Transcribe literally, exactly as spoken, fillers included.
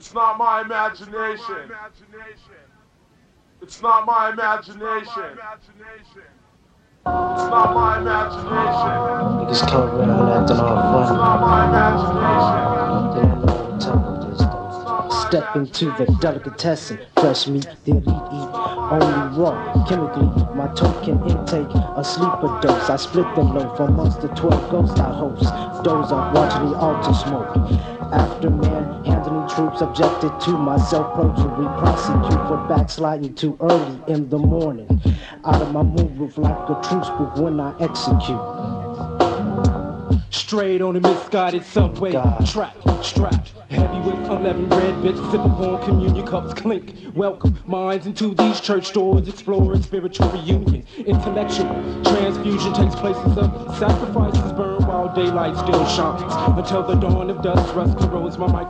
It's not my imagination. It's not my imagination. It's not my imagination. Niggas come around acting all funny. It's not my imagination. They don't know what the temple is though. Step into the delicatessen, fresh meat, the elite eat only raw. Chemically, my token intake, a sleeper dose. I split the loaf amongst the twelve ghosts I host. Doze up, watching the altar smoke. After man, handling troops objected to my self-perjury. Prosecute for backsliding too early in the morning. Out of my moon roof like a truce book when I execute. Straight on a misguided subway God. track, strapped, heavy with eleven red bits, sip upon communion cups clink. Welcome minds into these church doors, exploring spiritual reunion. Intellectual transfusion takes places of sacrifices burn while daylight still shines. Until the dawn of dusk, rust corrodes my mic.